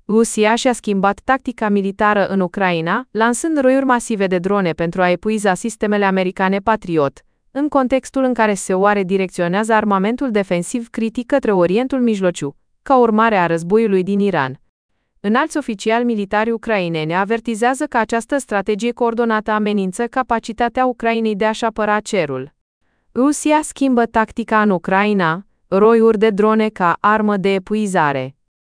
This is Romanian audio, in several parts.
Rusia și-a schimbat tactica militară în Ucraina, lansând roiuri masive de drone pentru a epuiza sistemele americane Patriot, în contextul în care SUA redirecționează armamentul defensiv critic către Orientul Mijlociu, ca urmare a războiului din Iran. Înalți oficiali militari ucraineni avertizează că această strategie coordonată amenință capacitatea Ucrainei de a-și apăra cerul. Rusia schimbă tactica în Ucraina, roiuri de drone ca armă de epuizare.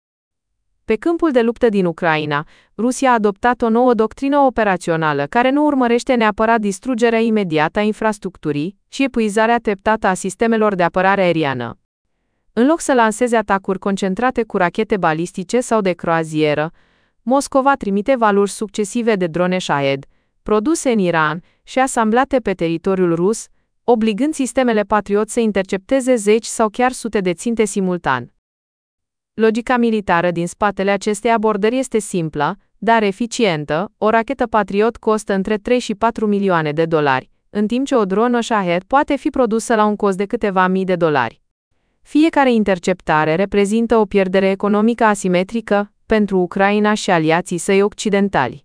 Pe câmpul de luptă din Ucraina, Rusia a adoptat o nouă doctrină operațională care nu urmărește neapărat distrugerea imediată a infrastructurii și epuizarea treptată a sistemelor de apărare aeriană. În loc să lanseze atacuri concentrate cu rachete balistice sau de croazieră, Moscova trimite valuri succesive de drone Shahed, produse în Iran și asamblate pe teritoriul rus, obligând sistemele Patriot să intercepteze zeci sau chiar sute de ținte simultan. Logica militară din spatele acestei abordări este simplă, dar eficientă. O rachetă Patriot costă între 3 și 4 milioane de dolari, în timp ce o dronă Shahed poate fi produsă la un cost de câteva mii de dolari. Fiecare interceptare reprezintă o pierdere economică asimetrică pentru Ucraina și aliații săi occidentali.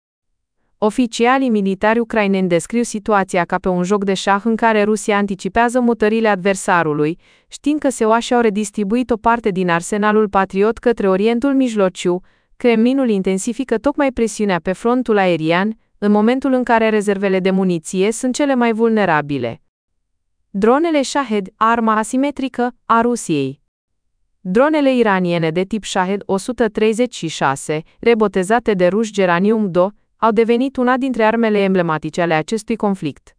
Oficialii militari ucraineni descriu situația ca pe un joc de șah în care Rusia anticipează mutările adversarului, știind că SUA și-au redistribuit o parte din arsenalul Patriot către Orientul Mijlociu. Kremlinul intensifică tocmai presiunea pe frontul aerian, în momentul în care rezervele de muniție sunt cele mai vulnerabile. Dronele Shahed, arma asimetrică a Rusiei. Dronele iraniene de tip Shahed 136, rebotezate de ruși Geranium-2, au devenit una dintre armele emblematice ale acestui conflict.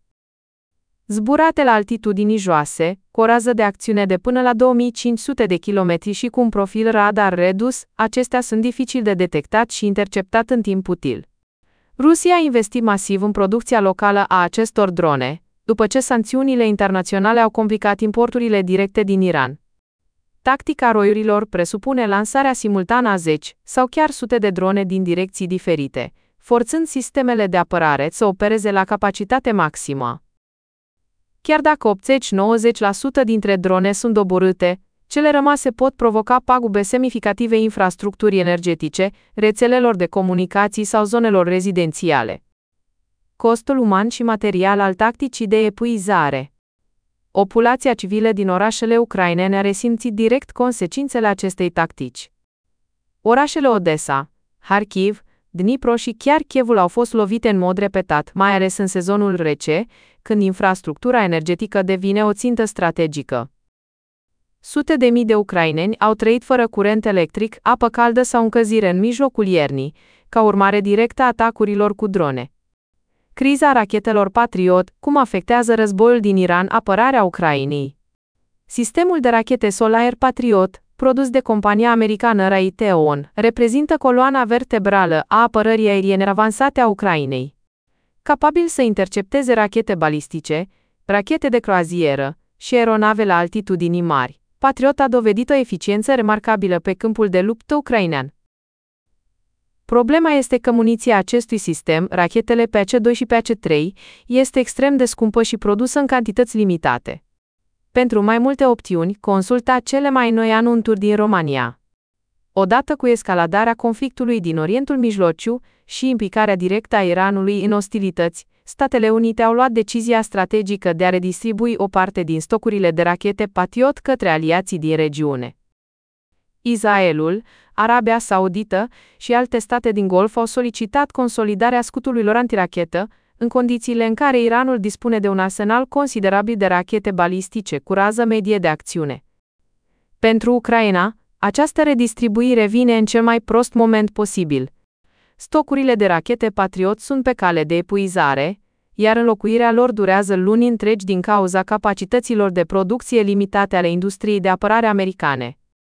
Zburate la altitudini joase, cu o rază de acțiune de până la 2500 de kilometri și cu un profil radar redus, acestea sunt dificil de detectat și interceptat în timp util. Rusia a investit masiv în producția locală a acestor drone, după ce sancțiunile internaționale au complicat importurile directe din Iran. Tactica roiurilor presupune lansarea simultană a zeci sau chiar sute de drone din direcții diferite, forțând sistemele de apărare să opereze la capacitate maximă. Chiar dacă 80-90% dintre drone sunt doborâte, cele rămase pot provoca pagube semnificative infrastructurii energetice, rețelelor de comunicații sau zonelor rezidențiale. Costul uman și material al tacticii de epuizare. Populația civilă din orașele ucrainene a resimțit direct consecințele acestei tactici. Orașele Odessa, Kharkiv, Dnipro și chiar Kievul au fost lovite în mod repetat, mai ales în sezonul rece, când infrastructura energetică devine o țintă strategică. Sute de mii de ucraineni au trăit fără curent electric, apă caldă sau încălzire în mijlocul iernii, ca urmare directă a atacurilor cu drone. Criza rachetelor Patriot, cum afectează războiul din Iran apărarea Ucrainei? Sistemul de rachete Sol-Air Patriot, produs de compania americană Raytheon, reprezintă coloana vertebrală a apărării aeriene avansate a Ucrainei. Capabil să intercepteze rachete balistice, rachete de croazieră și aeronave la altitudini mari, Patriot a dovedit o eficiență remarcabilă pe câmpul de luptă ucrainean. Problema este că muniția acestui sistem, rachetele PC-2 și PC-3, este extrem de scumpă și produsă în cantități limitate. Pentru mai multe opțiuni, consulta cele mai noi anunțuri din România. Odată cu escaladarea conflictului din Orientul Mijlociu și implicarea directă a Iranului în ostilități, Statele Unite au luat decizia strategică de a redistribui o parte din stocurile de rachete Patriot către aliații din regiune. Israelul, Arabia Saudită și alte state din Golf au solicitat consolidarea scutului lor antirachetă, în condițiile în care Iranul dispune de un arsenal considerabil de rachete balistice cu rază medie de acțiune. Pentru Ucraina, această redistribuire vine în cel mai prost moment posibil. Stocurile de rachete Patriot sunt pe cale de epuizare, iar înlocuirea lor durează luni întregi din cauza capacităților de producție limitate ale industriei de apărare americane.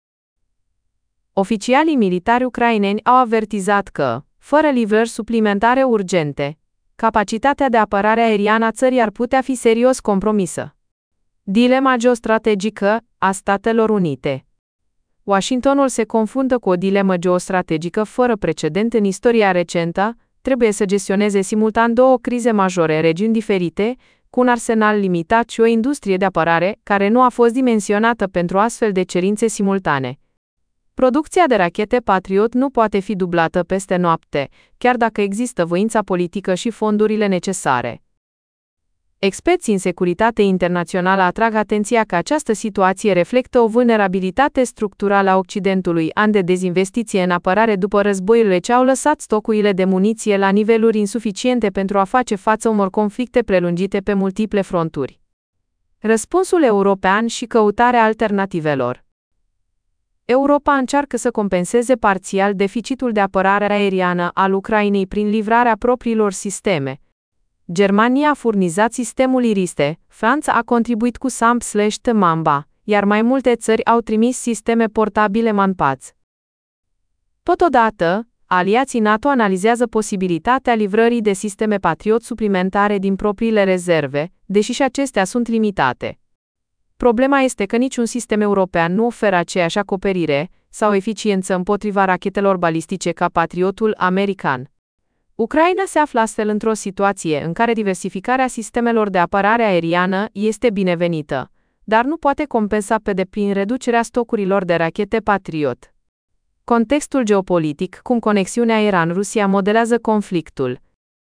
Oficialii militari ucraineni au avertizat că, fără livrări suplimentare urgente, capacitatea de apărare aeriană a țării ar putea fi serios compromisă. Dilema geostrategică a Statelor Unite. Washingtonul se confruntă cu o dilemă geostrategică fără precedent în istoria recentă, trebuie să gestioneze simultan două crize majore în regiuni diferite, cu un arsenal limitat și o industrie de apărare care nu a fost dimensionată pentru astfel de cerințe simultane. Producția de rachete Patriot nu poate fi dublată peste noapte, chiar dacă există voința politică și fondurile necesare. Experții în securitate internațională atrag atenția că această situație reflectă o vulnerabilitate structurală a Occidentului, ani de dezinvestiție în apărare după războiurile ce au lăsat stocurile de muniție la niveluri insuficiente pentru a face față unor conflicte prelungite pe multiple fronturi. Răspunsul european și căutarea alternativelor. Europa încearcă să compenseze parțial deficitul de apărare aeriană al Ucrainei prin livrarea propriilor sisteme. Germania a furnizat sistemul Iris-T, Franța a contribuit cu SAM/Mamba, iar mai multe țări au trimis sisteme portabile Manpads. Totodată, aliații NATO analizează posibilitatea livrării de sisteme Patriot suplimentare din propriile rezerve, deși și acestea sunt limitate. Problema este că niciun sistem european nu oferă aceeași acoperire sau eficiență împotriva rachetelor balistice ca Patriotul american. Ucraina se află astfel într-o situație în care diversificarea sistemelor de apărare aeriană este binevenită, dar nu poate compensa pe deplin reducerea stocurilor de rachete Patriot. Contextul geopolitic, cum conexiunea Iran-Rusia modelează conflictul.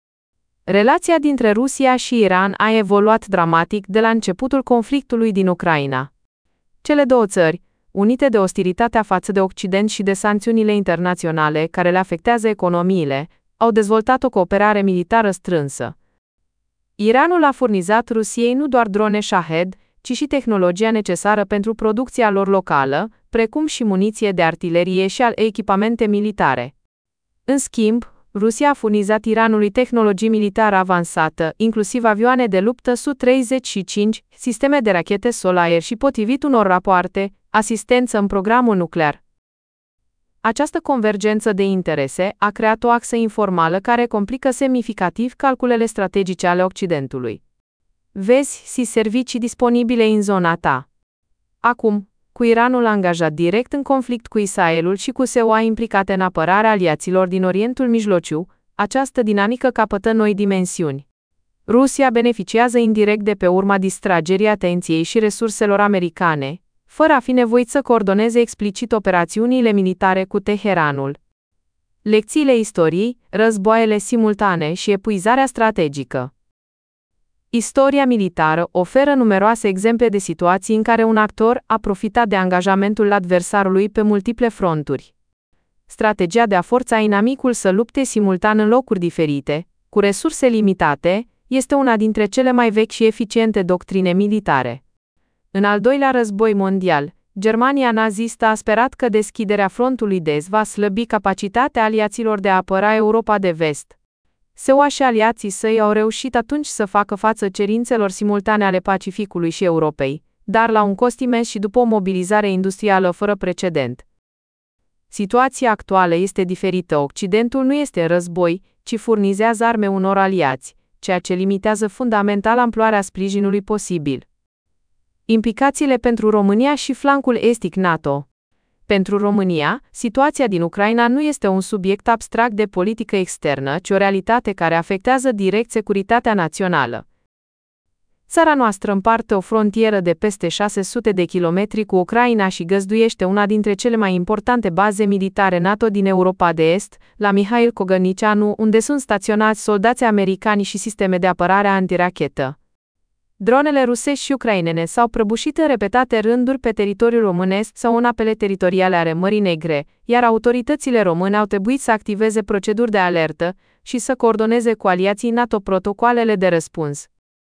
Relația dintre Rusia și Iran a evoluat dramatic de la începutul conflictului din Ucraina. Cele două țări, unite de ostilitatea față de Occident și de sancțiunile internaționale care le afectează economiile, au dezvoltat o cooperare militară strânsă. Iranul a furnizat Rusiei nu doar drone Shahed, ci și tehnologia necesară pentru producția lor locală, precum și muniție de artilerie și echipamente militare. În schimb, Rusia a furnizat Iranului tehnologie militară avansată, inclusiv avioane de luptă Su-35, sisteme de rachete sol-aer și, potrivit unor rapoarte, asistență în programul nuclear. Această convergență de interese a creat o axă informală care complică semnificativ calculele strategice ale Occidentului. Vezi servicii disponibile în zona ta. Acum, cu Iranul angajat direct în conflict cu Israelul și cu SUA implicate în apărarea aliaților din Orientul Mijlociu, această dinamică capătă noi dimensiuni. Rusia beneficiază indirect de pe urma distragerii atenției și resurselor americane, fără a fi nevoit să coordoneze explicit operațiunile militare cu Teheranul. Lecțiile istoriei, războaiele simultane și epuizarea strategică. Istoria militară oferă numeroase exemple de situații în care un actor a profitat de angajamentul adversarului pe multiple fronturi. Strategia de a forța inamicul să lupte simultan în locuri diferite, cu resurse limitate, este una dintre cele mai vechi și eficiente doctrine militare. În al doilea război mondial, Germania nazistă a sperat că deschiderea frontului de est va slăbi capacitatea aliaților de a apăra Europa de vest. SUA și aliații săi au reușit atunci să facă față cerințelor simultane ale Pacificului și Europei, dar la un cost imens și după o mobilizare industrială fără precedent. Situația actuală este diferită. Occidentul nu este în război, ci furnizează arme unor aliați, ceea ce limitează fundamental amploarea sprijinului posibil. Implicațiile pentru România și flancul estic NATO. Pentru România, situația din Ucraina nu este un subiect abstract de politică externă, ci o realitate care afectează direct securitatea națională. Țara noastră împarte o frontieră de peste 600 de kilometri cu Ucraina și găzduiește una dintre cele mai importante baze militare NATO din Europa de Est, la Mihail Cogălnicianu, unde sunt staționați soldați americani și sisteme de apărare antirachetă. Dronele rusești și ucrainene s-au prăbușit în repetate rânduri pe teritoriul românesc sau în apele teritoriale ale Mării Negre, iar autoritățile române au trebuit să activeze proceduri de alertă și să coordoneze cu aliații NATO protocoalele de răspuns.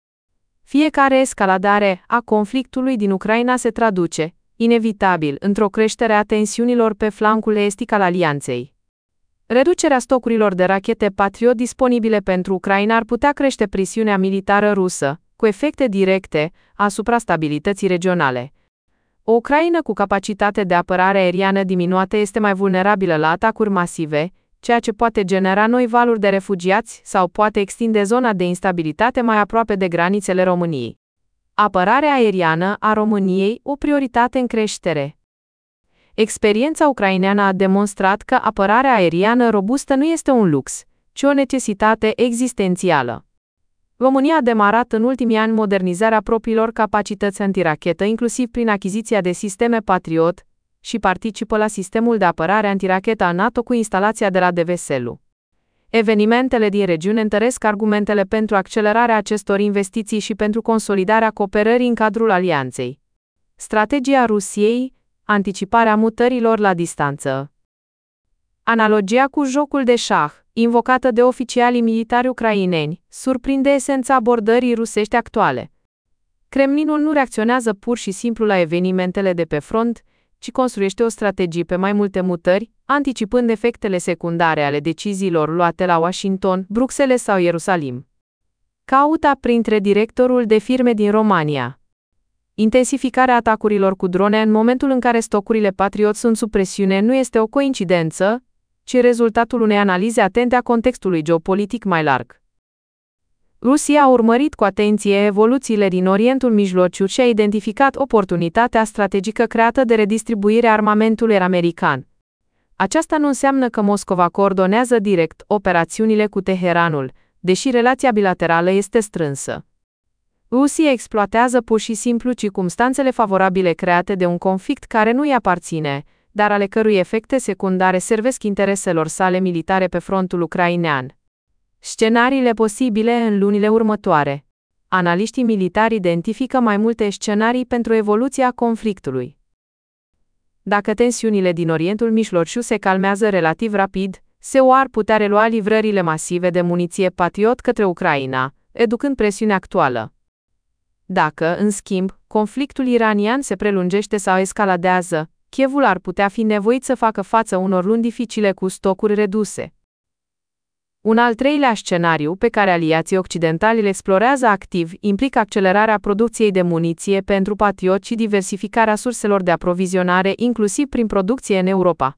Fiecare escaladare a conflictului din Ucraina se traduce, inevitabil, într-o creștere a tensiunilor pe flancul estic al alianței. Reducerea stocurilor de rachete Patriot disponibile pentru Ucraina ar putea crește presiunea militară rusă, cu efecte directe asupra stabilității regionale. O Ucraină cu capacitate de apărare aeriană diminuată este mai vulnerabilă la atacuri masive, ceea ce poate genera noi valuri de refugiați sau poate extinde zona de instabilitate mai aproape de granițele României. Apărarea aeriană a României, o prioritate în creștere. Experiența ucraineană a demonstrat că apărarea aeriană robustă nu este un lux, ci o necesitate existențială. România a demarat în ultimii ani modernizarea propriilor capacități antirachetă, inclusiv prin achiziția de sisteme Patriot și participă la sistemul de apărare antirachetă a NATO cu instalația de la Deveselu. Evenimentele din regiune întăresc argumentele pentru accelerarea acestor investiții și pentru consolidarea cooperării în cadrul alianței. Strategia Rusiei, anticiparea mutărilor la distanță. Analogia cu jocul de șah, invocată de oficialii militari ucraineni, surprinde esența abordării rusești actuale. Kremlinul nu reacționează pur și simplu la evenimentele de pe front, ci construiește o strategie pe mai multe mutări, anticipând efectele secundare ale deciziilor luate la Washington, Bruxelles sau Ierusalim. Cauta printre directorul de firme din România. Intensificarea atacurilor cu drone în momentul în care stocurile Patriot sunt sub presiune nu este o coincidență, ci rezultatul unei analize atente a contextului geopolitic mai larg. Rusia a urmărit cu atenție evoluțiile din Orientul Mijlociu și a identificat oportunitatea strategică creată de redistribuirea armamentului american. Aceasta nu înseamnă că Moscova coordonează direct operațiunile cu Teheranul, deși relația bilaterală este strânsă. Rusia exploatează pur și simplu circumstanțele favorabile create de un conflict care nu îi aparține, dar ale cărui efecte secundare servesc intereselor sale militare pe frontul ucrainean. Scenariile posibile în lunile următoare. Analiștii militari identifică mai multe scenarii pentru evoluția conflictului. Dacă tensiunile din Orientul Mijlociu se calmează relativ rapid, SUA ar putea relua livrările masive de muniție Patriot către Ucraina, reducând presiunea actuală. Dacă, în schimb, conflictul iranian se prelungește sau escaladează, Kievul ar putea fi nevoit să facă față unor luni dificile cu stocuri reduse. Un al treilea scenariu pe care aliații occidentali îl explorează activ implică accelerarea producției de muniție pentru Patriot și diversificarea surselor de aprovizionare, inclusiv prin producție în Europa.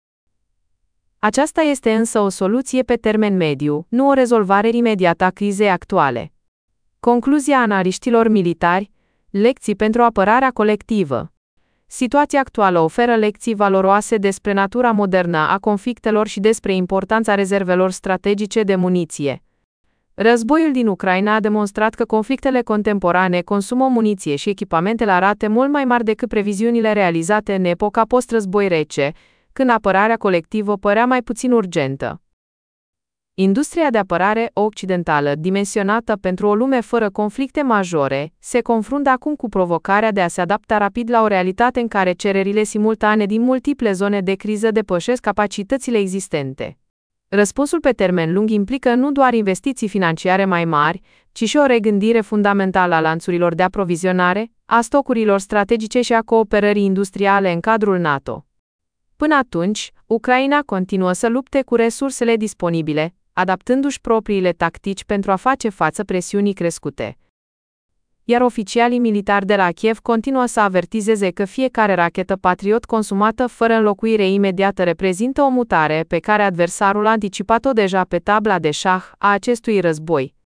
Aceasta este însă o soluție pe termen mediu, nu o rezolvare imediată a crizei actuale. Concluzia analiștilor militari: lecții pentru apărarea colectivă. Situația actuală oferă lecții valoroase despre natura modernă a conflictelor și despre importanța rezervelor strategice de muniție. Războiul din Ucraina a demonstrat că conflictele contemporane consumă muniție și echipamente la rate mult mai mari decât previziunile realizate în epoca post-război rece, când apărarea colectivă părea mai puțin urgentă. Industria de apărare occidentală, dimensionată pentru o lume fără conflicte majore, se confruntă acum cu provocarea de a se adapta rapid la o realitate în care cererile simultane din multiple zone de criză depășesc capacitățile existente. Răspunsul pe termen lung implică nu doar investiții financiare mai mari, ci și o regândire fundamentală a lanțurilor de aprovizionare, a stocurilor strategice și a cooperării industriale în cadrul NATO. Până atunci, Ucraina continuă să lupte cu resursele disponibile, adaptându-și propriile tactici pentru a face față presiunii crescute. Iar oficialii militari de la Kiev continuă să avertizeze că fiecare rachetă Patriot consumată fără înlocuire imediată reprezintă o mutare pe care adversarul a anticipat-o deja pe tabla de șah a acestui război.